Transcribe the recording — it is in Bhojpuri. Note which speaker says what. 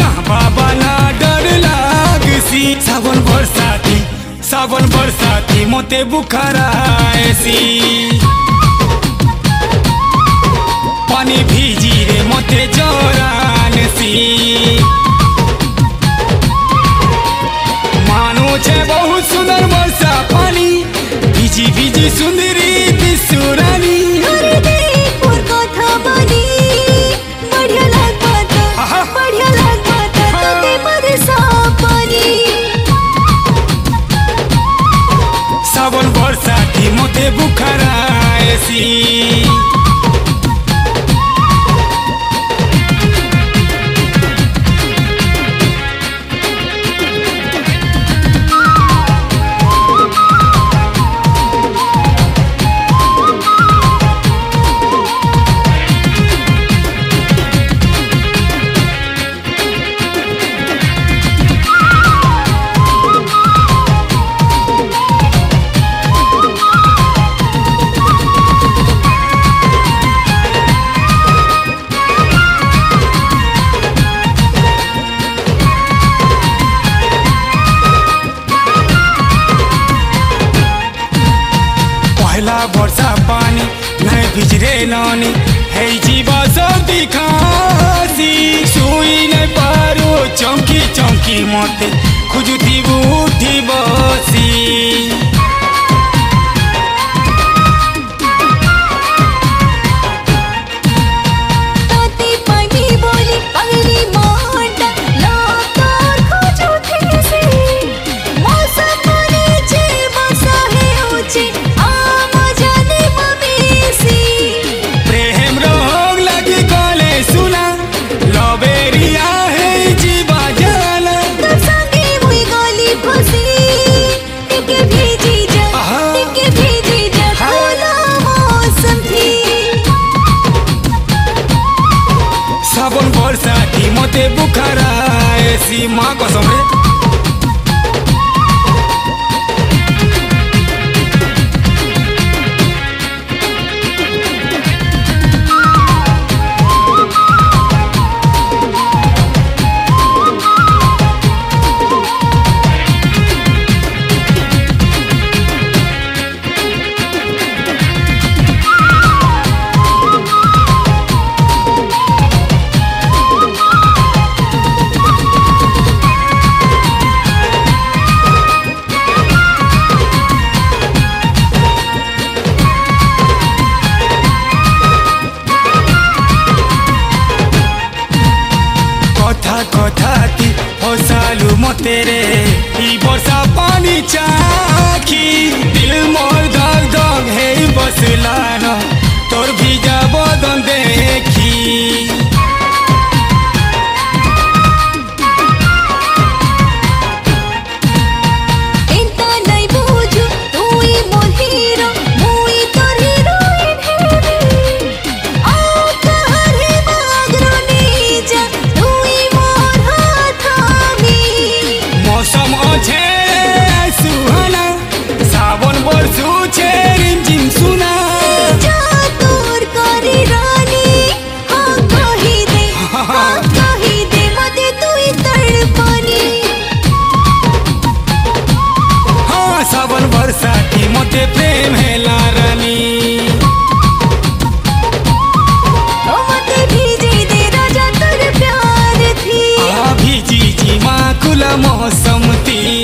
Speaker 1: बाबा ना डर लागसी सावन बरसाती मोते बुखार आएसी पानी भीजी रे मोते जोरानसी मानो छे बहुत सुंदर वर्षा पानी भीजी भीजी सुंदरी दिसुरानी सावन बरसाती मोते बुखार आएसी वर्षा पानी नहीं भिजरे नानी है जीवा सर्दी खासी सुई नहीं पारो चौकी चौकी मोते खुजुती बूठी बसी सावन बरसाती मोते बुखार आएसी माँ कसम रे कथाती फसालु मते रे ई वर्षा पानी चाखी दिल मोर धक धक है बसला न तोर भीजा बदन देखी सावन बरसू छे रिमझिम सुना सावन बरसाती मोते प्रेम है लारानी भीजी जी माँ कुला मौसम ती